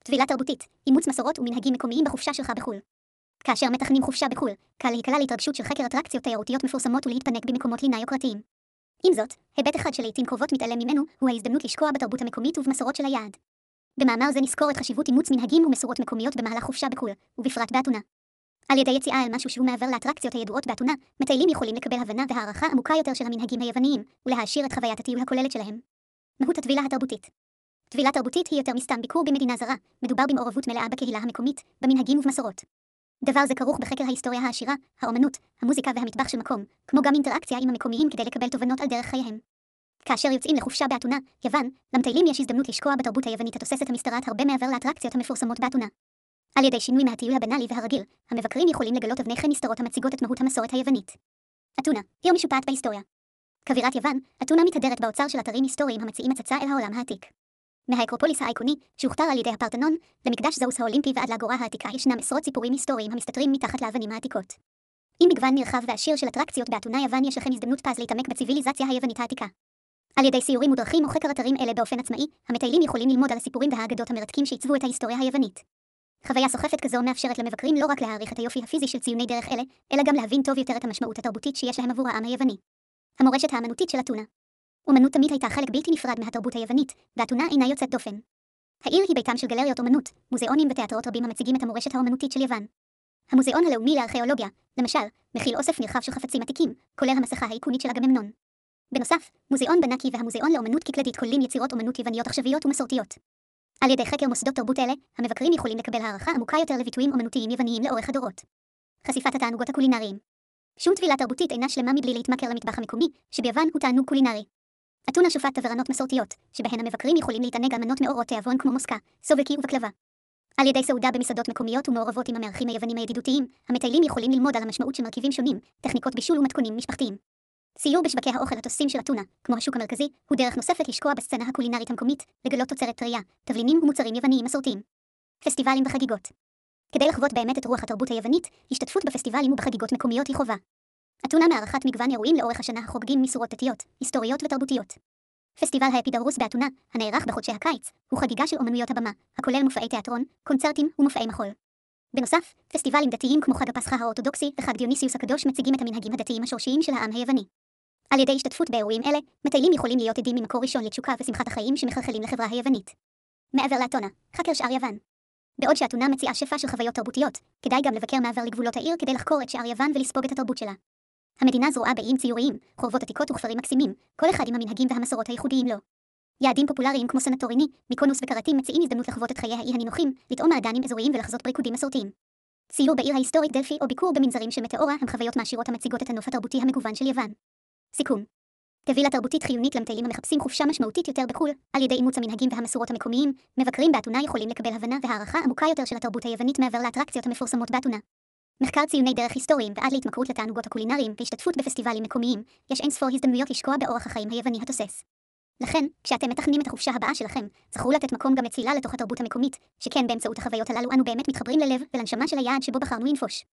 טבילה תרבותית, אימוץ מסורות ומנהגים מקומיים בחופשה שלך בחו"ל. כאשר מתכננים חופשה בחו"ל, קל להיקלע להתרגשות של חקר אטרקציות תיירותיות מפורסמות ולהתפנק במקומות לינה יוקרתיים. עם זאת, היבט אחד שלעיתים קרובות מתעלם ממנו הוא ההזדמנות לשקוע בתרבות המקומית ובמסורות של היעד. במאמר זה נזכור את חשיבות אימוץ מנהגים ומסורות מקומיות במהלך חופשה בחו"ל, ובפרט באתונה. על ידי יציאה אל משהו שהוא מעבר לאטרקציות הידועות באתונה, מטיילים יכולים לקבל הבנה והערכה עמוקה יותר של המנהגים היווניים, ולהעשיר את חוויית הטיול הכוללת שלהם. מהות הטבילה התרבותית. טבילה תרבותית היא יותר מסתם ביקור במדינה זרה, מדובר במעורבות מלאה בקהילה המקומית, במנהגים ובמסורות. דבר זה כרוך בחקר ההיסטוריה העשירה, האומנות, המוזיקה והמטבח של מקום, כמו גם אינטראקציה עם המקומיים כדי לקבל תובנות על דרך חייהם. כאשר יוצאים לחופשה באתונה, יוון, למטיילים יש הזדמנות לשקוע בתרבות היוונית התוססת המשתרעת הרבה מעבר לאטרקציות המפורסמות באתונה. על ידי שינוי מהטיול הבנאלי והרגיל, המבקרים יכולים לגלות אבני חן נסתרות המציגות את מהות המסורת היוונית. אתונה, עיר משופעת בהיסטוריה. כבירת יוון, אתונה מתהדרת באוצר של אתרים היסטוריים המציעים הצצה אל העולם העתיק. מהאקרופוליס האיקוני, שהוכתר על ידי הפרתנון, למקדש זאוס האולימפי ועד לאגורה העתיקה ישנם עשרות סיפורים היסטוריים המסתתרים מתחת לאבנים העתיקות. עם מגוון נרחב ועשיר של אטרקציות באתונה יוון יש לכם הזדמנות פז להתעמק בציוויליזציה היוונית העתיקה. על ידי סיורים מודרכים או חקר אתרים אלה באופן עצמאי, המטיילים יכולים ללמוד על הסיפורים והאגדות המרתקים שעיצבו את ההיסטוריה היוונית. חוויה סוחפת כזו מאפשרת למבקרים לא רק להעריך את היופי הפיזי של ציוני דרך אלה, אלא גם להבין טוב יותר את המשמעות התרבותית שיש להם עבור העם היווני. המורשת האמנותית של אתונה. אומנות תמיד הייתה חלק בלתי נפרד מהתרבות היוונית, ואתונה אינה יוצאת דופן. העיר היא ביתם של גלריות אומנות, מוזיאונים ותיאטראות רבים המציגים את המורשת האמנותית של יוון. המוזיאון הלאומי לארכיאולוגיה, למשל, מכיל אוסף נרחב של חפצים עתיקים, כולל המסכה האיקונית של אגממנון. בנוסף, מוזיאון בנקי והמוזיאון לאומנות קיקלדית כוללים יצירות אומנות יווניות עכשוויות ומסורתיות. על ידי חקר מוסדות תרבות אלה, המבקרים יכולים לקבל הערכה עמוקה יותר לביטויים אומנותיים יווניים לאורך הדורות. חשיפת התענוגות הקולינריים. שום טבילה תרבותית אינה שלמה מבלי להתמכר למטבח המקומי, שביוון הוא תענוג קולינרי. אתונה שופעת תבראנות מסורתיות, שבהן המבקרים יכולים להתענג על מנות מאורות תיאבון כמו מוסקה, סובקי ובקלבה. על ידי סעודה במסעדות מקומיות ומעורבות עם המארחים היוונים הידידותיים, המטיילים יכולים ללמוד על המשמעות של מרכיבים שונים, טכניקות בישול ומתכונים משפחתיים. סיור בשווקי האוכל התוססים של אתונה, כמו השוק המרכזי, הוא דרך נוספת לשקוע בסצנה הקולינרית המקומית, לגלות תוצרת טרייה, תבלינים ומוצרים יווניים מסורתיים. פסטיבלים וחגיגות. כדי לחוות באמת את רוח התרבות היוונית, השתתפות בפסטיבלים ובחגיגות מקומיות היא חובה. אתונה מארחת מגוון אירועים לאורך השנה החוגגים מסורות דתיות, היסטוריות ותרבותיות. פסטיבל האפידרוס באתונה, הנערך בחודשי הקיץ, הוא חגיגה של אומנויות הבמה, הכולל מופעי תיאטרון, קונצרטים ומופעי מחול. בנוסף, פסטיבלים דתיים כמו חג הפסחא האורתודוקסי וחג דיוניסיוס הקדוש מציגים את המנהגים הדתיים השורשיים של העם היווני. על ידי השתתפות באירועים אלה, מטיילים יכולים להיות עדים ממקור ראשון לתשוקה ושמחת החיים שמחלחלים לחברה היוונית. מעבר לאתונה, חקר שאר יוון. בעוד שאתונה מציעה שפע של חוויות תרבותיות, כדאי גם לבקר מעבר לגבולות העיר כדי לחקור את שאר יוון ולספוג את התרבות שלה. המדינה זרועה באיים ציוריים, חורבות עתיקות וכפרים מקסימים, כל אחד עם המנהגים והמסורות הייחודיים לו. יעדים פופולריים כמו סנטוריני, מיקונוס וקרטים מציעים הזדמנות לחוות את חיי האי הנינוחים, לטעום מעדנים אזוריים ולחזות בריקודים מסורתיים. ציור בעיר ההיסטורית דלפי או ביקור במנזרים של מטאורה הם חוויות מעשירות המציגות את הנוף התרבותי המגוון של יוון. סיכום. טבילה תרבותית חיונית למטיילים המחפשים חופשה משמעותית יותר בחו"ל, על ידי אימוץ המנהגים והמסורות המקומיים, מבקרים באתונה יכולים לקבל הבנה והערכה עמוקה יותר של התרבות היוונית מעבר לאטרקציות המפורסמות באתונה. מחקר ציוני דרך היסטוריים ועד להתמכרות לתענוגות הקולינריים והשתתפות בפסטיבלים מקומיים, יש אין ספור הזדמנויות לשקוע באורח החיים היווני התוסס. לכן, כשאתם מתכננים את החופשה הבאה שלכם, זכרו לתת מקום גם לצלילה לתוך התרבות המקומית, שכן באמצעות החוויות הללו אנו באמת מתחברים ללב ולנשמה של היעד שבו בחרנו לנפוש.